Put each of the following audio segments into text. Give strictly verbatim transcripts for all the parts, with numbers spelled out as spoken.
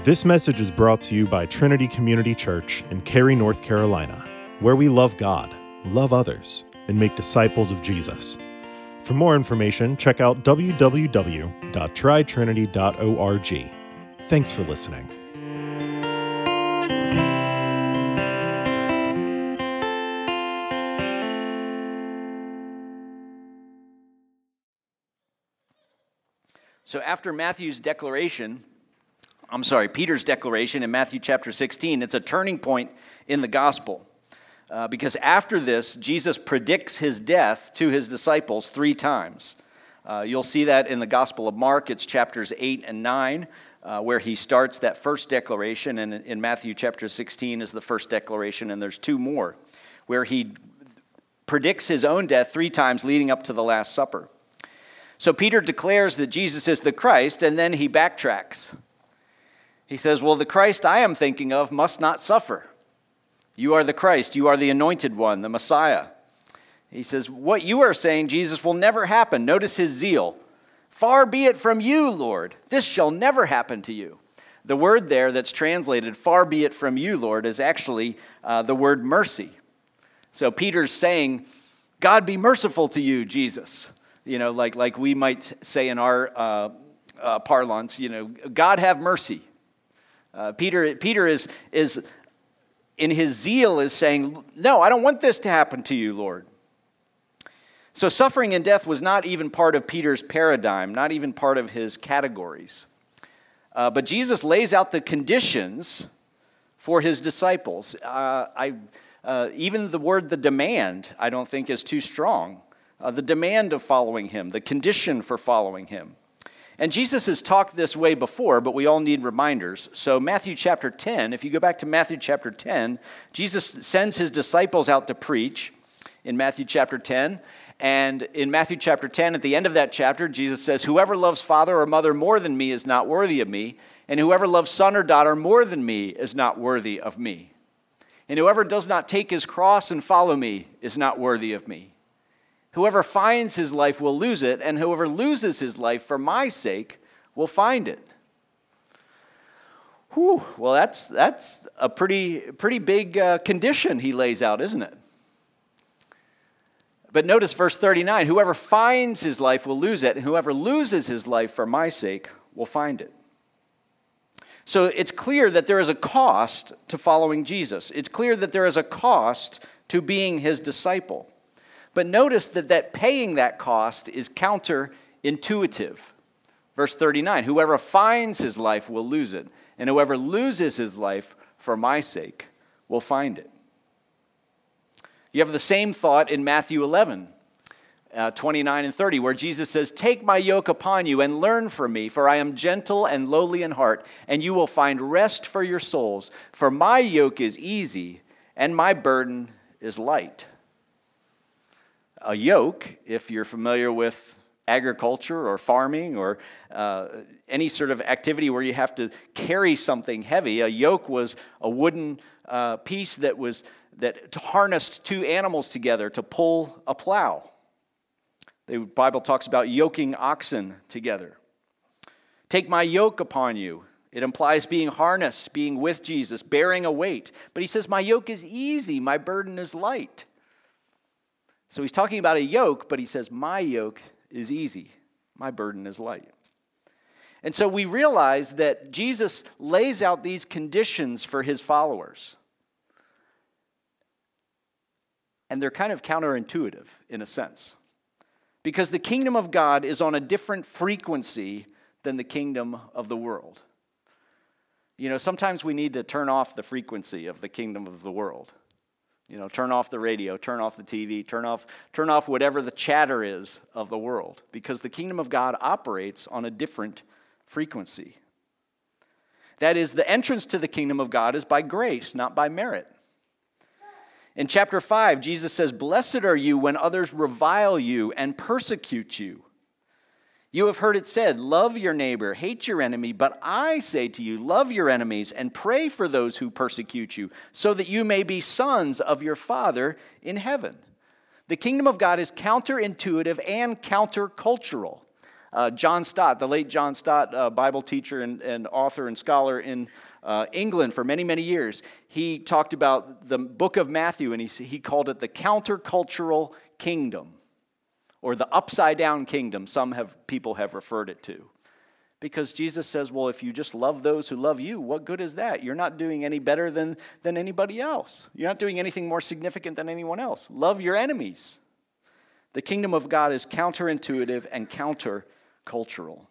This message is brought to you by Trinity Community Church in Cary, North Carolina, where we love God, love others, and make disciples of Jesus. For more information, check out w w w dot tri trinity dot org. Thanks for listening. So after Matthew's declaration, I'm sorry, Peter's declaration in Matthew chapter sixteen, it's a turning point in the gospel. Uh, because after this, Jesus predicts his death to his disciples three times. Uh, you'll see that in the Gospel of Mark. It's chapters eight and nine, uh, where he starts that first declaration. And in Matthew chapter sixteen is the first declaration, and there's two more, where he predicts his own death three times leading up to the Last Supper. So Peter declares that Jesus is the Christ, and then he backtracks. He says, well, the Christ I am thinking of must not suffer. You are the Christ. You are the anointed one, the Messiah. He says, what you are saying, Jesus, will never happen. Notice his zeal. Far be it from you, Lord. This shall never happen to you. The word there that's translated, far be it from you, Lord, is actually uh, the word mercy. So Peter's saying, God be merciful to you, Jesus. You know, like, like we might say in our uh, uh, parlance, you know, God have mercy. Uh, Peter, Peter is, is, in his zeal, is saying, no, I don't want this to happen to you, Lord. So suffering and death was not even part of Peter's paradigm, not even part of his categories. Uh, but Jesus lays out the conditions for his disciples. Uh, I, uh, even the word the demand, I don't think is too strong. Uh, the demand of following him, the condition for following him. And Jesus has talked this way before, but we all need reminders. So Matthew chapter ten, if you go back to Matthew chapter ten, Jesus sends his disciples out to preach in Matthew chapter ten. And in Matthew chapter ten, at the end of that chapter, Jesus says, whoever loves father or mother more than me is not worthy of me, and whoever loves son or daughter more than me is not worthy of me. And whoever does not take his cross and follow me is not worthy of me. Whoever finds his life will lose it, and whoever loses his life for my sake will find it. Whew, well, that's that's a pretty, pretty big uh, condition he lays out, isn't it? But notice verse thirty-nine, whoever finds his life will lose it, and whoever loses his life for my sake will find it. So it's clear that there is a cost to following Jesus. It's clear that there is a cost to being his disciple. But notice that, that paying that cost is counterintuitive. Verse thirty-nine, whoever finds his life will lose it, and whoever loses his life for my sake will find it. You have the same thought in Matthew eleven, uh, twenty-nine and thirty, where Jesus says, take my yoke upon you and learn from me, for I am gentle and lowly in heart, and you will find rest for your souls. For my yoke is easy, and my burden is light. A yoke, if you're familiar with agriculture or farming or uh, any sort of activity where you have to carry something heavy, a yoke was a wooden uh, piece that was that harnessed two animals together to pull a plow. The Bible talks about yoking oxen together. Take my yoke upon you. It implies being harnessed, being with Jesus, bearing a weight. But he says, my yoke is easy, my burden is light. So he's talking about a yoke, but he says, my yoke is easy. My burden is light. And so we realize that Jesus lays out these conditions for his followers. And they're kind of counterintuitive in a sense. Because the kingdom of God is on a different frequency than the kingdom of the world. You know, sometimes we need to turn off the frequency of the kingdom of the world. You know, turn off the radio, turn off the T V, turn off, turn off whatever the chatter is of the world, because the kingdom of God operates on a different frequency. That is, the entrance to the kingdom of God is by grace, not by merit. In chapter five, Jesus says, blessed are you when others revile you and persecute you. You have heard it said, love your neighbor, hate your enemy, but I say to you, love your enemies and pray for those who persecute you, so that you may be sons of your Father in heaven. The kingdom of God is counterintuitive and countercultural. Uh, John Stott, the late John Stott, uh, Bible teacher and, and author and scholar in uh, England for many, many years, he talked about the book of Matthew, and he, he called it the countercultural kingdom, or the upside-down kingdom, some have people have referred it to. Because Jesus says, well, if you just love those who love you, what good is that? You're not doing any better than, than anybody else. You're not doing anything more significant than anyone else. Love your enemies. The kingdom of God is counterintuitive and countercultural.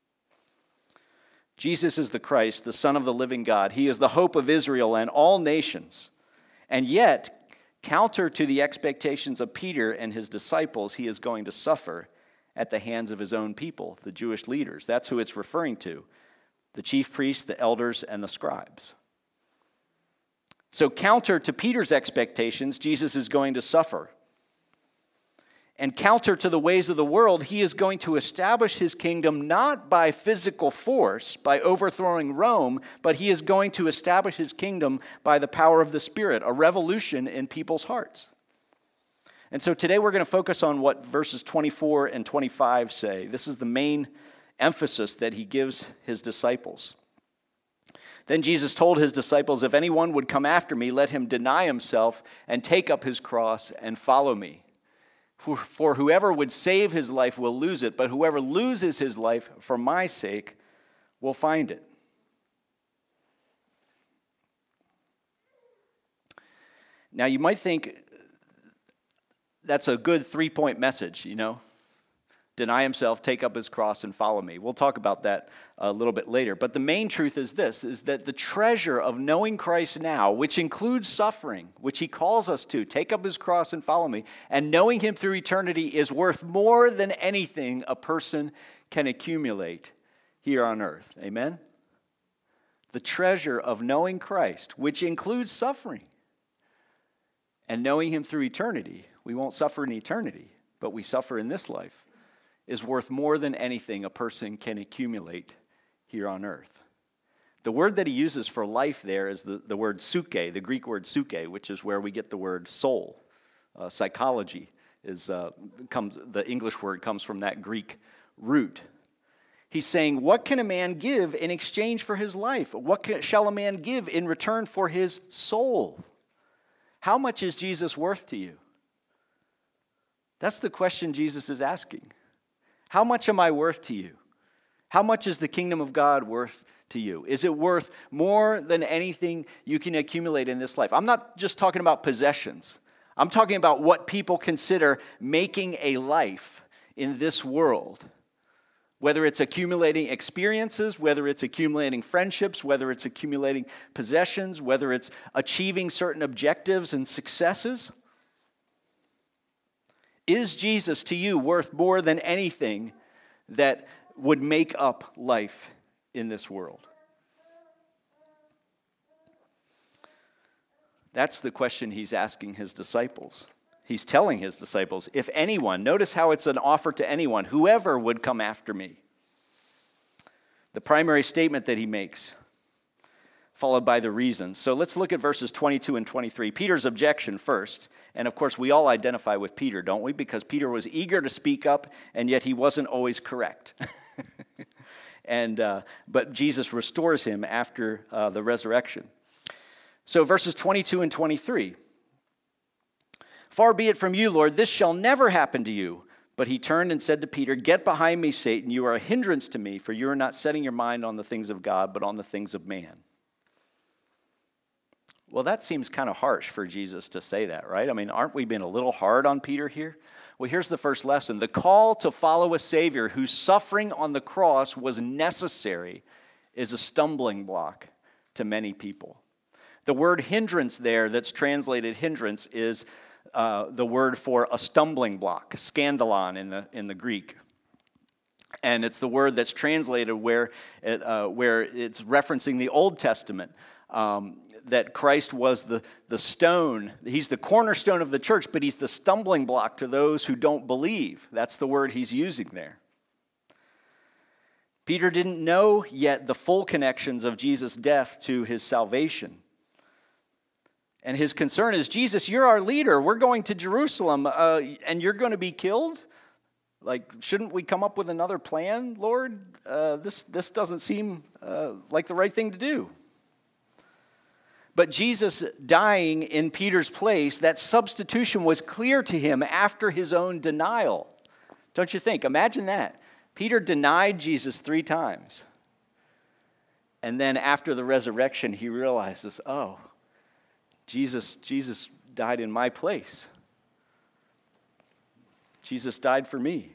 Jesus is the Christ, the Son of the living God. He is the hope of Israel and all nations. And yet, counter to the expectations of Peter and his disciples, he is going to suffer at the hands of his own people, the Jewish leaders. That's who it's referring to, the chief priests, the elders, and the scribes. So counter to Peter's expectations, Jesus is going to suffer. And counter to the ways of the world, he is going to establish his kingdom not by physical force, by overthrowing Rome, but he is going to establish his kingdom by the power of the Spirit, a revolution in people's hearts. And so today we're going to focus on what verses twenty-four and twenty-five say. This is the main emphasis that he gives his disciples. Then Jesus told his disciples, if anyone would come after me, let him deny himself and take up his cross and follow me. For, for whoever would save his life will lose it, but whoever loses his life for my sake will find it. Now you might think, that's a good three-point message, you know. Deny himself, take up his cross, and follow me. We'll talk about that a little bit later. But the main truth is this, is that the treasure of knowing Christ now, which includes suffering, which he calls us to, take up his cross and follow me, and knowing him through eternity is worth more than anything a person can accumulate here on earth. Amen? The treasure of knowing Christ, which includes suffering, and knowing him through eternity. We won't suffer in eternity, but we suffer in this life, is worth more than anything a person can accumulate here on earth. The word that he uses for life there is the, the word suke, the Greek word suke, which is where we get the word soul. Uh, psychology is uh, comes the English word comes from that Greek root. He's saying, what can a man give in exchange for his life? What can, shall a man give in return for his soul? How much is Jesus worth to you? That's the question Jesus is asking. How much am I worth to you? How much is the kingdom of God worth to you? Is it worth more than anything you can accumulate in this life? I'm not just talking about possessions. I'm talking about what people consider making a life in this world. Whether it's accumulating experiences, whether it's accumulating friendships, whether it's accumulating possessions, whether it's achieving certain objectives and successes. Is Jesus to you worth more than anything that would make up life in this world? That's the question he's asking his disciples. He's telling his disciples, if anyone, notice how it's an offer to anyone, whoever would come after me. The primary statement that he makes, followed by the reasons. So let's look at verses twenty-two and twenty-three. Peter's objection first. And of course, we all identify with Peter, don't we? Because Peter was eager to speak up, and yet he wasn't always correct. and uh, But Jesus restores him after uh, the resurrection. So verses twenty-two and twenty-three. Far be it from you, Lord, this shall never happen to you. But he turned and said to Peter, get behind me, Satan. You are a hindrance to me, for you are not setting your mind on the things of God, but on the things of man. Well, that seems kind of harsh for Jesus to say that, right? I mean, aren't we being a little hard on Peter here? Well, here's the first lesson. The call to follow a Savior whose suffering on the cross was necessary is a stumbling block to many people. The word hindrance there that's translated hindrance is uh, the word for a stumbling block, scandalon in the in the Greek. And it's the word that's translated where it, uh, where it's referencing the Old Testament. Um, that Christ was the, the stone. He's the cornerstone of the church, but he's the stumbling block to those who don't believe. That's the word he's using there. Peter didn't know yet the full connections of Jesus' death to his salvation. And his concern is, Jesus, you're our leader. We're going to Jerusalem, uh, and you're going to be killed? Like, shouldn't we come up with another plan, Lord? Uh, this, this doesn't seem uh, like the right thing to do. But Jesus dying in Peter's place, that substitution was clear to him after his own denial. Don't you think? Imagine that. Peter denied Jesus three times. And then after the resurrection, he realizes, oh, Jesus, Jesus died in my place. Jesus died for me.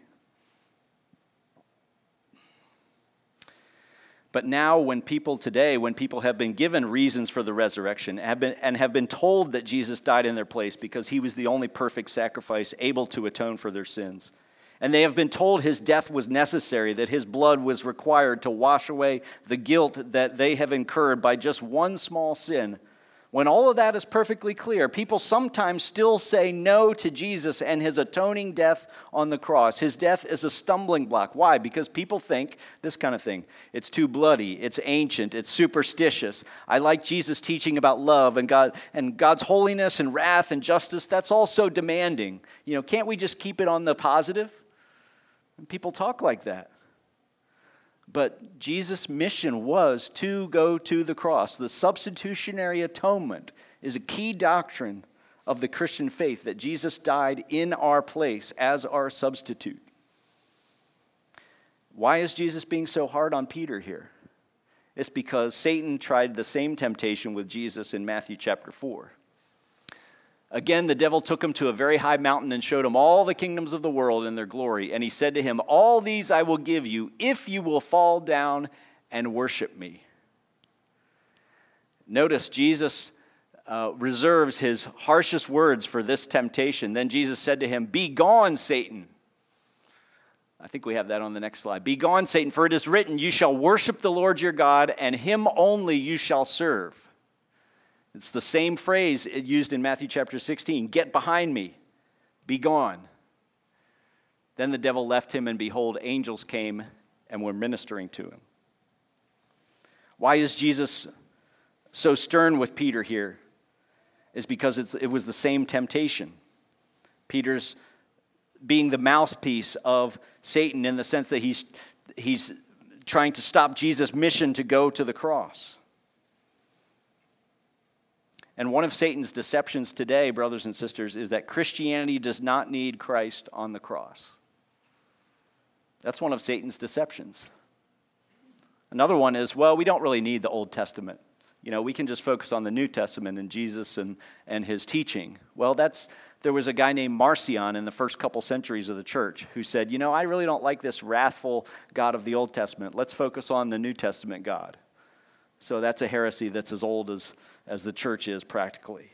But now when people today, when people have been given reasons for the resurrection have been, and have been told that Jesus died in their place because he was the only perfect sacrifice able to atone for their sins, and they have been told his death was necessary, that his blood was required to wash away the guilt that they have incurred by just one small sin, when all of that is perfectly clear, people sometimes still say no to Jesus and his atoning death on the cross. His death is a stumbling block. Why? Because people think this kind of thing. It's too bloody. It's ancient. It's superstitious. I like Jesus teaching about love and God and God's holiness and wrath and justice. That's all so demanding. You know, can't we just keep it on the positive? And people talk like that. But Jesus' mission was to go to the cross. The substitutionary atonement is a key doctrine of the Christian faith, that Jesus died in our place as our substitute. Why is Jesus being so hard on Peter here? It's because Satan tried the same temptation with Jesus in Matthew chapter four. Again, the devil took him to a very high mountain and showed him all the kingdoms of the world and their glory. And he said to him, all these I will give you if you will fall down and worship me. Notice Jesus uh, reserves his harshest words for this temptation. Then Jesus said to him, be gone, Satan. I think we have that on the next slide. Be gone, Satan, for it is written, you shall worship the Lord your God, and him only you shall serve. It's the same phrase used in Matthew chapter sixteen. Get behind me. Be gone. Then the devil left him, and behold, angels came and were ministering to him. Why is Jesus so stern with Peter here? Is because it's, it was the same temptation. Peter's being the mouthpiece of Satan in the sense that he's, he's trying to stop Jesus' mission to go to the cross. And one of Satan's deceptions today, brothers and sisters, is that Christianity does not need Christ on the cross. That's one of Satan's deceptions. Another one is, well, we don't really need the Old Testament. You know, we can just focus on the New Testament and Jesus and, and his teaching. Well, that's there was a guy named Marcion in the first couple centuries of the church who said, you know, I really don't like this wrathful God of the Old Testament. Let's focus on the New Testament God. So that's a heresy that's as old as, as the church is practically.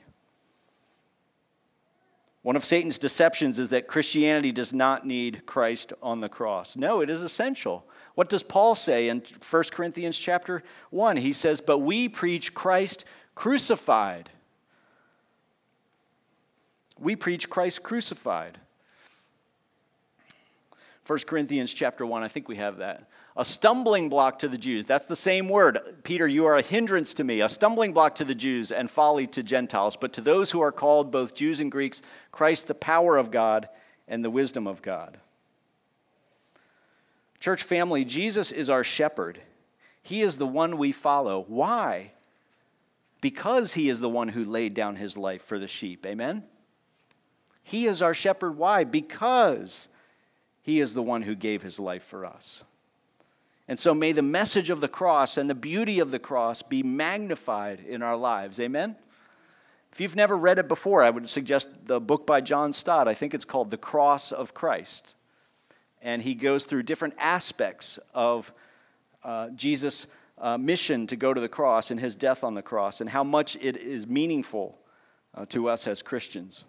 One of Satan's deceptions is that Christianity does not need Christ on the cross. No, it is essential. What does Paul say in First Corinthians chapter one? He says, but we preach Christ crucified. We preach Christ crucified. First Corinthians chapter one, I think we have that. A stumbling block to the Jews. That's the same word. Peter, you are a hindrance to me, a stumbling block to the Jews and folly to Gentiles. But to those who are called, both Jews and Greeks, Christ the power of God and the wisdom of God. Church family, Jesus is our shepherd. He is the one we follow. Why? Because he is the one who laid down his life for the sheep. Amen? He is our shepherd. Why? Because he is the one who gave his life for us. And so may the message of the cross and the beauty of the cross be magnified in our lives. Amen? If you've never read it before, I would suggest the book by John Stott. I think it's called The Cross of Christ. And he goes through different aspects of uh, Jesus' uh, mission to go to the cross and his death on the cross and how much it is meaningful uh, to us as Christians.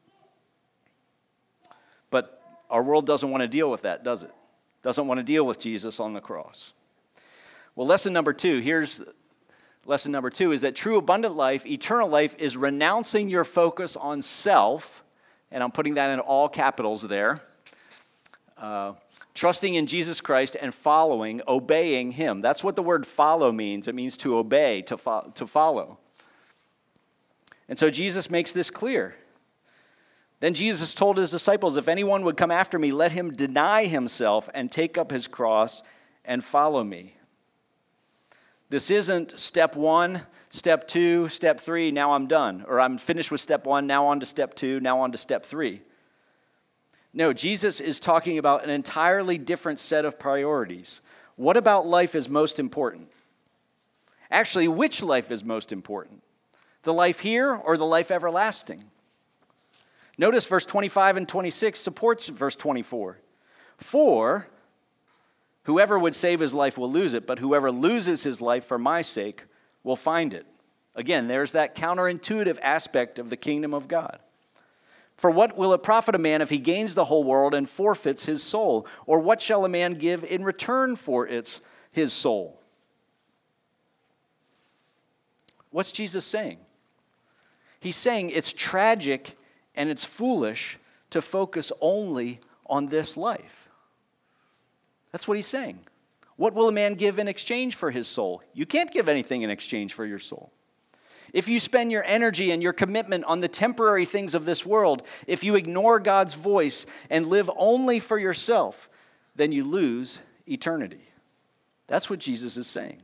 But our world doesn't want to deal with that, does it? Doesn't want to deal with Jesus on the cross. Well, lesson number two, here's lesson number two, is that true abundant life, eternal life, is renouncing your focus on self, and I'm putting that in all capitals there, uh, trusting in Jesus Christ and following, obeying him. That's what the word follow means. It means to obey, to, fo- to follow. And so Jesus makes this clear. Then Jesus told his disciples, if anyone would come after me, let him deny himself and take up his cross and follow me. This isn't step one, step two, step three, now I'm done. Or I'm finished with step one, now on to step two, now on to step three. No, Jesus is talking about an entirely different set of priorities. What about life is most important? Actually, which life is most important? The life here or the life everlasting? Notice verse twenty-five and twenty-six supports verse twenty-four. For whoever would save his life will lose it, but whoever loses his life for my sake will find it. Again, there's that counterintuitive aspect of the kingdom of God. For what will it profit a man if he gains the whole world and forfeits his soul? Or what shall a man give in return for its his soul? What's Jesus saying? He's saying it's tragic and it's foolish to focus only on this life. That's what he's saying. What will a man give in exchange for his soul? You can't give anything in exchange for your soul. If you spend your energy and your commitment on the temporary things of this world, if you ignore God's voice and live only for yourself, then you lose eternity. That's what Jesus is saying.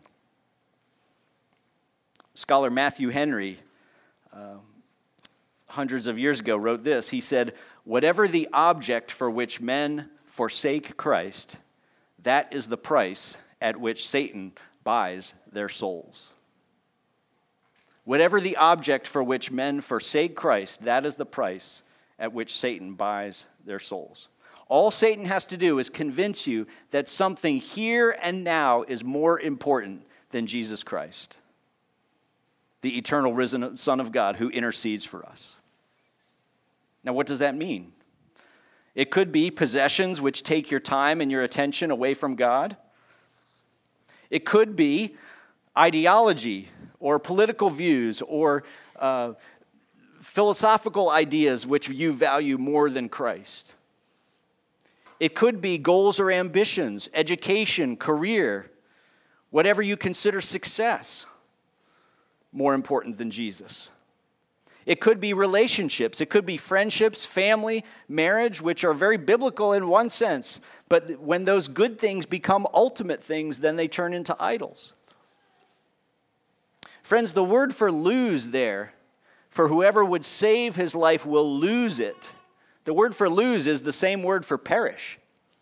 Scholar Matthew Henry, uh, hundreds of years ago, wrote this. He said, whatever the object for which men forsake Christ, that is the price at which Satan buys their souls. Whatever the object for which men forsake Christ, that is the price at which Satan buys their souls. All Satan has to do is convince you that something here and now is more important than Jesus Christ, the eternal risen Son of God who intercedes for us. Now, what does that mean? It could be possessions which take your time and your attention away from God. It could be ideology or political views or uh, philosophical ideas which you value more than Christ. It could be goals or ambitions, education, career, whatever you consider success, more important than Jesus. It could be relationships. It could be friendships, family, marriage, which are very biblical in one sense. But when those good things become ultimate things, then they turn into idols. Friends, the word for lose there, for whoever would save his life will lose it. The word for lose is the same word for perish.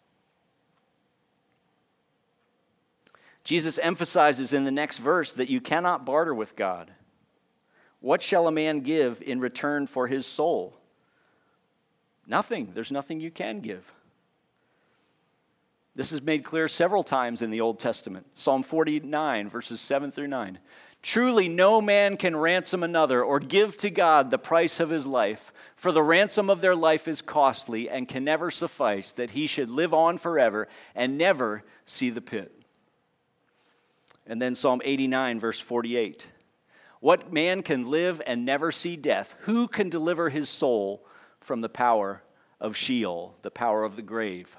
Jesus emphasizes in the next verse that you cannot barter with God. What shall a man give in return for his soul? Nothing. There's nothing you can give. This is made clear several times in the Old Testament. Psalm forty-nine, verses seven through nine. Truly no man can ransom another or give to God the price of his life, for the ransom of their life is costly and can never suffice, that he should live on forever and never see the pit. And then Psalm eighty-nine, verse forty-eight. What man can live and never see death? Who can deliver his soul from the power of Sheol, the power of the grave?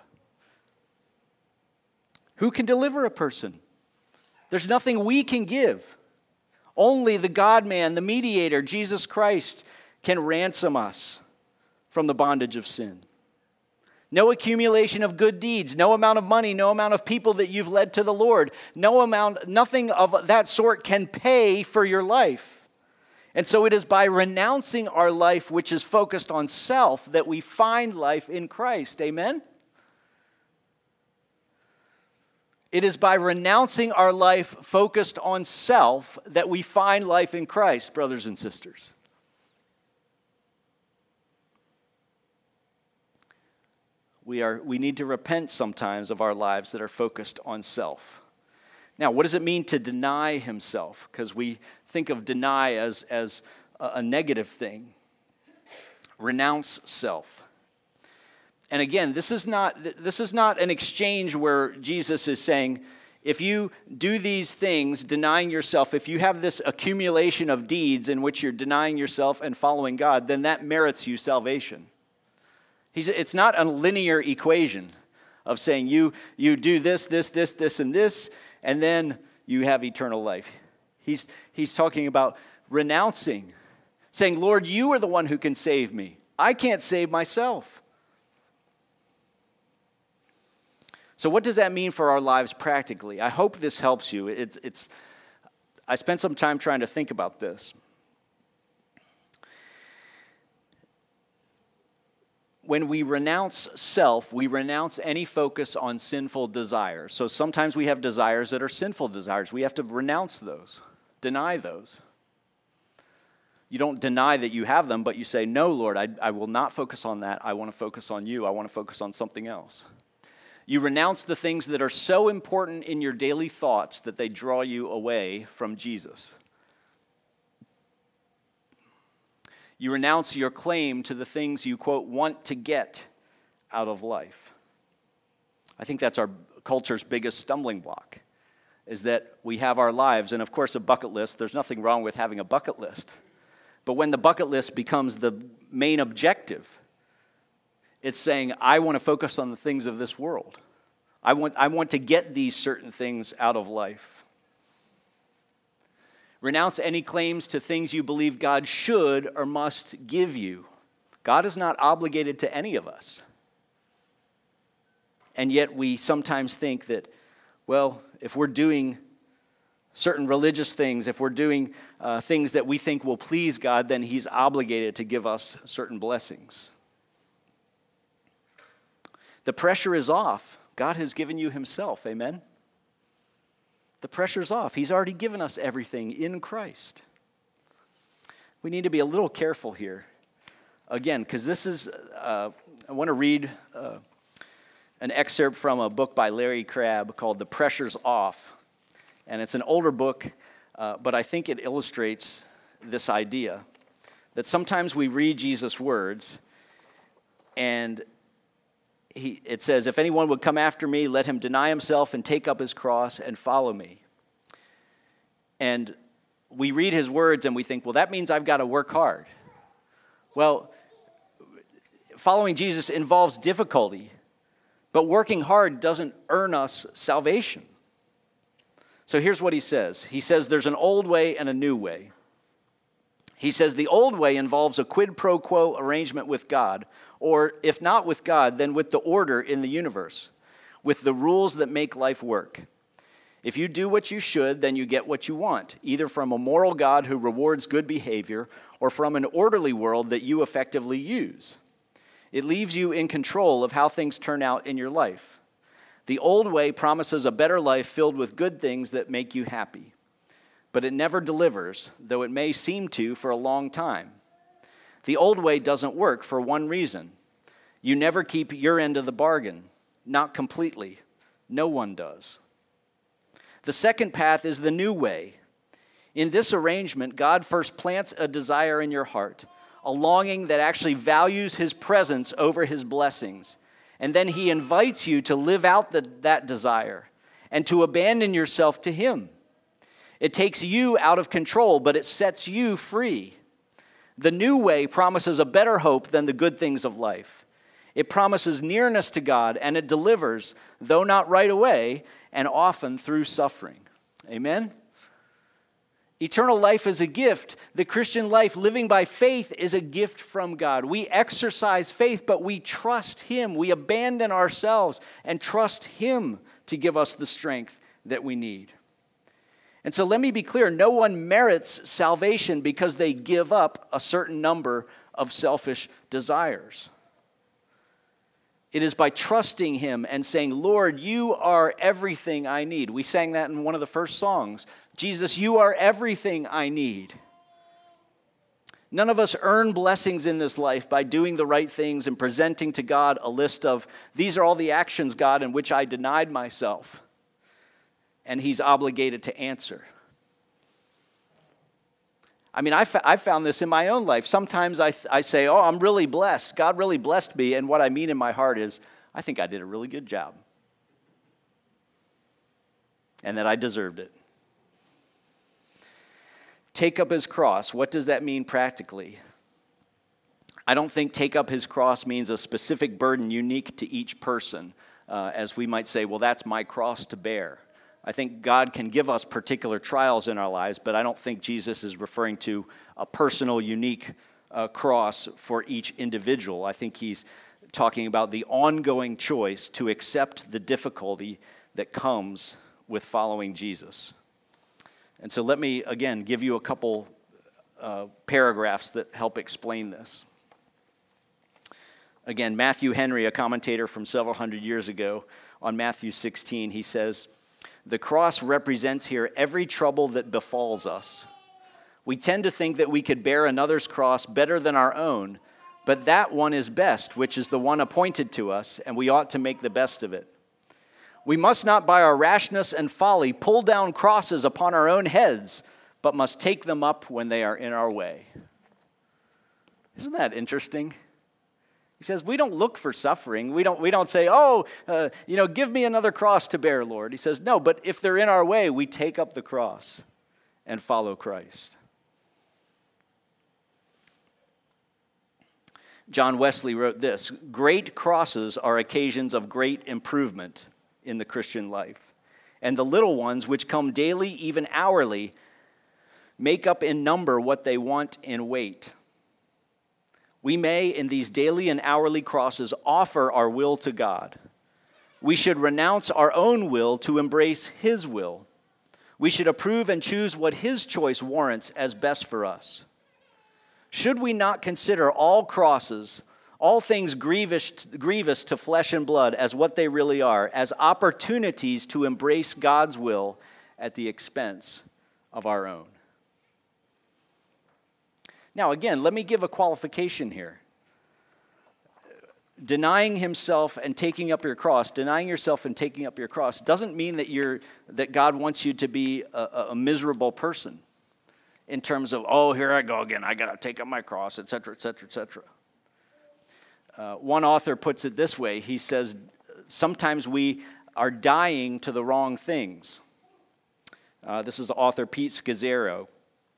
Who can deliver a person? There's nothing we can give. Only the God-man, the mediator, Jesus Christ, can ransom us from the bondage of sin. No accumulation of good deeds, no amount of money, no amount of people that you've led to the Lord, no amount, nothing of that sort can pay for your life. And so it is by renouncing our life, which is focused on self, that we find life in Christ. Amen? It is by renouncing our life focused on self that we find life in Christ, brothers and sisters. We are we need to repent sometimes of our lives that are focused on self. Now, what does it mean to deny himself? Because we think of deny as, as a, a negative thing. Renounce self. And again, this is not this is not an exchange where Jesus is saying, if you do these things, denying yourself, if you have this accumulation of deeds in which you're denying yourself and following God, then that merits you salvation. He's, it's not a linear equation of saying you, you do this, this, this, this, and this, and then you have eternal life. He's, he's talking about renouncing, saying, Lord, you are the one who can save me. I can't save myself. So what does that mean for our lives practically? I hope this helps you. It's, it's, I spent some time trying to think about this. When we renounce self, we renounce any focus on sinful desires. So sometimes we have desires that are sinful desires. We have to renounce those, deny those. You don't deny that you have them, but you say, no, Lord, I, I will not focus on that. I want to focus on you. I want to focus on something else. You renounce the things that are so important in your daily thoughts that they draw you away from Jesus. You renounce your claim to the things you, quote, want to get out of life. I think that's our culture's biggest stumbling block, is that we have our lives, and of course a bucket list, there's nothing wrong with having a bucket list. But when the bucket list becomes the main objective, it's saying, I want to focus on the things of this world. I want, I want to get these certain things out of life. Renounce any claims to things you believe God should or must give you. God is not obligated to any of us. And yet we sometimes think that, well, if we're doing certain religious things, if we're doing uh, things that we think will please God, then he's obligated to give us certain blessings. The pressure is off. God has given you himself, amen? The pressure's off. He's already given us everything in Christ. We need to be a little careful here. Again, because this is, uh, I want to read uh, an excerpt from a book by Larry Crabb called The Pressure's Off. And it's an older book, uh, but I think it illustrates this idea that sometimes we read Jesus' words and He, it says, if anyone would come after me, let him deny himself and take up his cross and follow me. And we read his words and we think, well, that means I've got to work hard. Well, following Jesus involves difficulty, but working hard doesn't earn us salvation. So here's what he says. He says there's an old way and a new way. He says the old way involves a quid pro quo arrangement with God, or if not with God, then with the order in the universe, with the rules that make life work. If you do what you should, then you get what you want, either from a moral God who rewards good behavior or from an orderly world that you effectively use. It leaves you in control of how things turn out in your life. The old way promises a better life filled with good things that make you happy. But it never delivers, though it may seem to for a long time. The old way doesn't work for one reason. You never keep your end of the bargain, not completely. No one does. The second path is the new way. In this arrangement, God first plants a desire in your heart, a longing that actually values his presence over his blessings. And then he invites you to live out the, that desire and to abandon yourself to him. It takes you out of control, but it sets you free. The new way promises a better hope than the good things of life. It promises nearness to God, and it delivers, though not right away, and often through suffering. Amen? Eternal life is a gift. The Christian life, living by faith, is a gift from God. We exercise faith, but we trust him. We abandon ourselves and trust him to give us the strength that we need. And so let me be clear, no one merits salvation because they give up a certain number of selfish desires. It is by trusting him and saying, Lord, you are everything I need. We sang that in one of the first songs. Jesus, you are everything I need. None of us earn blessings in this life by doing the right things and presenting to God a list of, these are all the actions, God, in which I denied myself. And he's obligated to answer. I mean, I, I found this in my own life. Sometimes I, I say, oh, I'm really blessed. God really blessed me. And what I mean in my heart is, I think I did a really good job. And that I deserved it. Take up his cross. What does that mean practically? I don't think take up his cross means a specific burden unique to each person. Uh, as we might say, well, that's my cross to bear. I think God can give us particular trials in our lives, but I don't think Jesus is referring to a personal, unique uh, cross for each individual. I think he's talking about the ongoing choice to accept the difficulty that comes with following Jesus. And so let me, again, give you a couple uh, paragraphs that help explain this. Again, Matthew Henry, a commentator from several hundred years ago, on Matthew sixteen, he says, "The cross represents here every trouble that befalls us. We tend to think that we could bear another's cross better than our own, but that one is best, which is the one appointed to us, and we ought to make the best of it. We must not by our rashness and folly pull down crosses upon our own heads, but must take them up when they are in our way." Isn't that interesting? He says, we don't look for suffering. We don't, we don't say, oh, uh, you know, give me another cross to bear, Lord. He says, no, but if they're in our way, we take up the cross and follow Christ. John Wesley wrote this: "Great crosses are occasions of great improvement in the Christian life, and the little ones which come daily, even hourly, make up in number what they want in weight. We may, in these daily and hourly crosses, offer our will to God. We should renounce our own will to embrace His will. We should approve and choose what His choice warrants as best for us. Should we not consider all crosses, all things grievous, grievous to flesh and blood as what they really are, as opportunities to embrace God's will at the expense of our own?" Now, again, let me give a qualification here. Denying himself and taking up your cross, denying yourself and taking up your cross doesn't mean that you're that God wants you to be a, a miserable person in terms of, oh, here I go again, I got to take up my cross, et cetera, et cetera, et cetera. Uh, one author puts it this way. He says, sometimes we are dying to the wrong things. Uh, this is the author Pete Scazzero.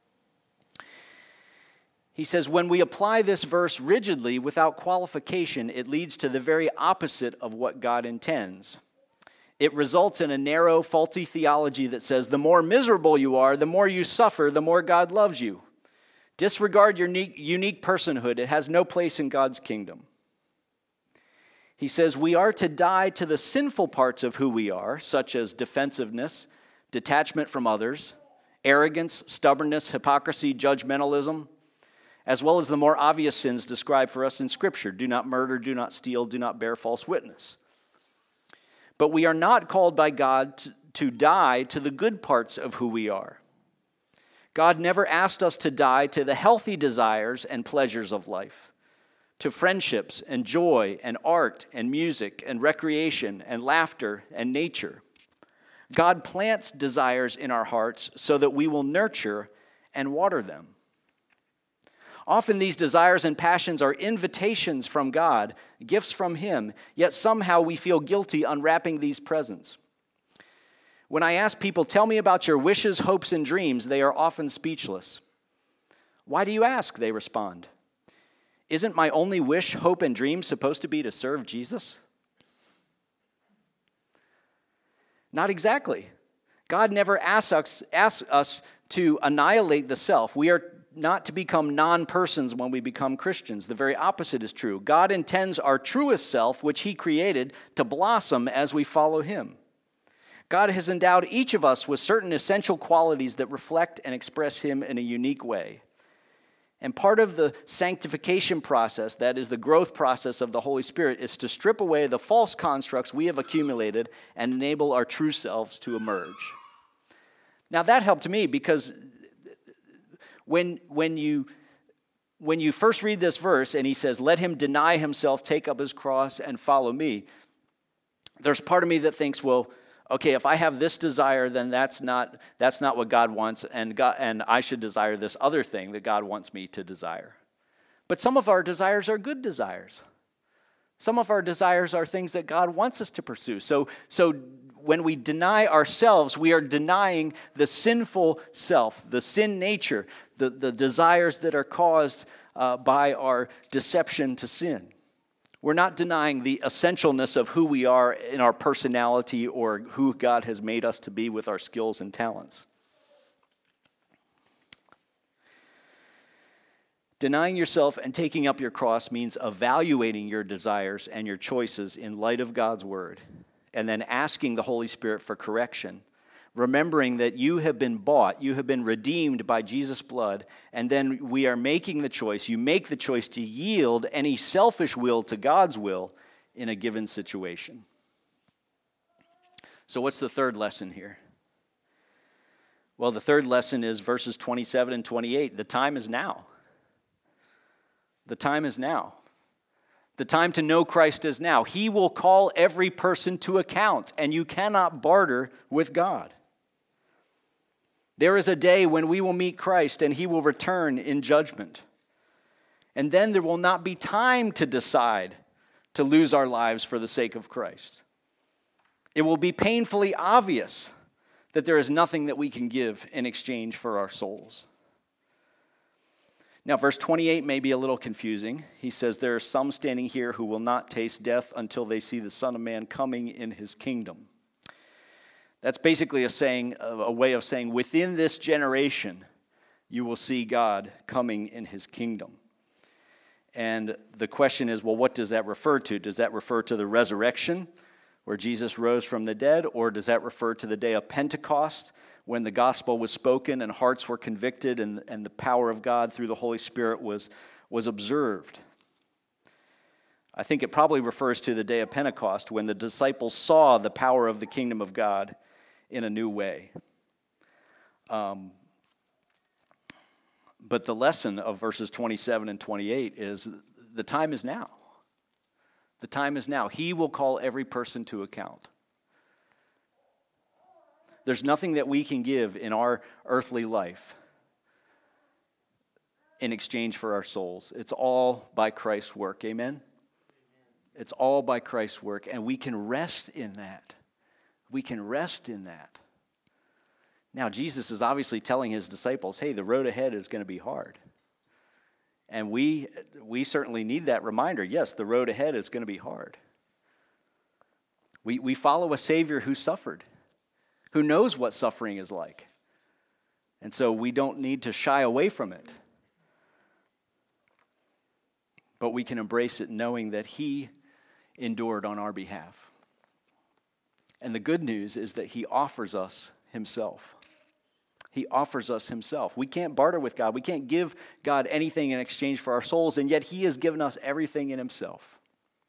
He says, when we apply this verse rigidly without qualification, it leads to the very opposite of what God intends. It results in a narrow, faulty theology that says the more miserable you are, the more you suffer, the more God loves you. Disregard your unique, unique personhood. It has no place in God's kingdom. He says we are to die to the sinful parts of who we are, such as defensiveness, detachment from others, arrogance, stubbornness, hypocrisy, judgmentalism, as well as the more obvious sins described for us in Scripture. Do not murder, do not steal, do not bear false witness. But we are not called by God to, to die to the good parts of who we are. God never asked us to die to the healthy desires and pleasures of life, to friendships and joy and art and music and recreation and laughter and nature. God plants desires in our hearts so that we will nurture and water them. Often these desires and passions are invitations from God, gifts from Him, yet somehow we feel guilty unwrapping these presents. When I ask people, tell me about your wishes, hopes, and dreams, they are often speechless. Why do you ask? They respond. Isn't my only wish, hope, and dream supposed to be to serve Jesus? Not exactly. God never asks us, asks us to annihilate the self. We are not to become non-persons when we become Christians. The very opposite is true. God intends our truest self, which He created, to blossom as we follow Him. God has endowed each of us with certain essential qualities that reflect and express Him in a unique way. And part of the sanctification process, that is the growth process of the Holy Spirit, is to strip away the false constructs we have accumulated and enable our true selves to emerge. Now that helped me because when, when, you, when you first read this verse and he says, let him deny himself, take up his cross, and follow me, there's part of me that thinks, well, okay, if I have this desire, then that's not that's not what God wants, and God, and I should desire this other thing that God wants me to desire. But some of our desires are good desires. Some of our desires are things that God wants us to pursue. So, so when we deny ourselves, we are denying the sinful self, the sin nature, the, the desires that are caused uh, by our deception to sin. We're not denying the essentialness of who we are in our personality or who God has made us to be with our skills and talents. Denying yourself and taking up your cross means evaluating your desires and your choices in light of God's word, and then asking the Holy Spirit for correction, remembering that you have been bought, you have been redeemed by Jesus' blood, and then we are making the choice. You make the choice to yield any selfish will to God's will in a given situation. So what's the third lesson here? Well, the third lesson is verses twenty-seven and twenty-eight. The time is now. The time is now. The time to know Christ is now. He will call every person to account, and you cannot barter with God. There is a day when we will meet Christ, and he will return in judgment. And then there will not be time to decide to lose our lives for the sake of Christ. It will be painfully obvious that there is nothing that we can give in exchange for our souls. Now, verse twenty-eight may be a little confusing. He says, there are some standing here who will not taste death until they see the Son of Man coming in his kingdom. That's basically a saying, a way of saying, within this generation, you will see God coming in his kingdom. And the question is, well, what does that refer to? Does that refer to the resurrection, where Jesus rose from the dead, or does that refer to the day of Pentecost, when the gospel was spoken and hearts were convicted and, and the power of God through the Holy Spirit was, was observed? I think it probably refers to the day of Pentecost, when the disciples saw the power of the kingdom of God in a new way. Um, but the lesson of verses twenty-seven and twenty-eight is the time is now. The time is now. He will call every person to account. There's nothing that we can give in our earthly life in exchange for our souls. It's all by Christ's work. Amen? It's all by Christ's work, and we can rest in that. We can rest in that. Now, Jesus is obviously telling his disciples, hey, the road ahead is going to be hard. And we, we certainly need that reminder. Yes, the road ahead is going to be hard. We, we follow a Savior who suffered, who knows what suffering is like. And so we don't need to shy away from it. But we can embrace it knowing that he endured on our behalf. And the good news is that he offers us himself. He offers us himself. We can't barter with God. We can't give God anything in exchange for our souls, and yet he has given us everything in himself.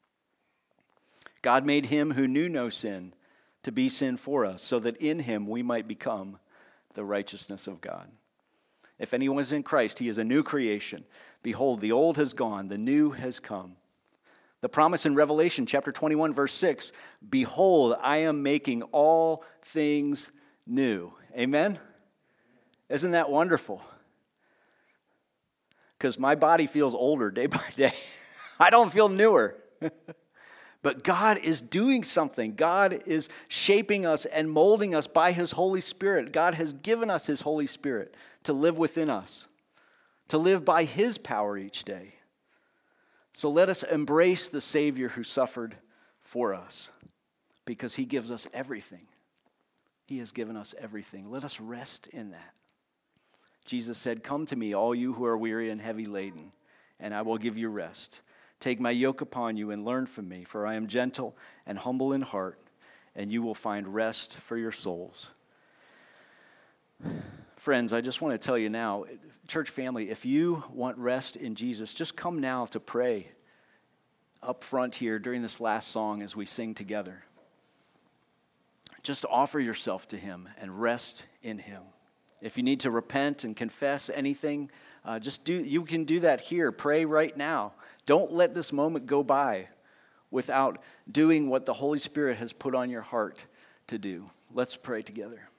God made him who knew no sin to be sin for us, so that in him we might become the righteousness of God. If anyone is in Christ, he is a new creation. Behold, the old has gone, the new has come. The promise in Revelation chapter twenty-one, verse six, behold, I am making all things new. Amen? Isn't that wonderful? Because my body feels older day by day. I don't feel newer. But God is doing something. God is shaping us and molding us by his Holy Spirit. God has given us his Holy Spirit to live within us, to live by his power each day. So let us embrace the Savior who suffered for us, because he gives us everything. He has given us everything. Let us rest in that. Jesus said, come to me, all you who are weary and heavy laden, and I will give you rest. Take my yoke upon you and learn from me, for I am gentle and humble in heart, and you will find rest for your souls. Friends, I just want to tell you now, church family, if you want rest in Jesus, just come now to pray up front here during this last song as we sing together. Just offer yourself to him and rest in him. If you need to repent and confess anything, uh, just do. You can do that here. Pray right now. Don't let this moment go by without doing what the Holy Spirit has put on your heart to do. Let's pray together.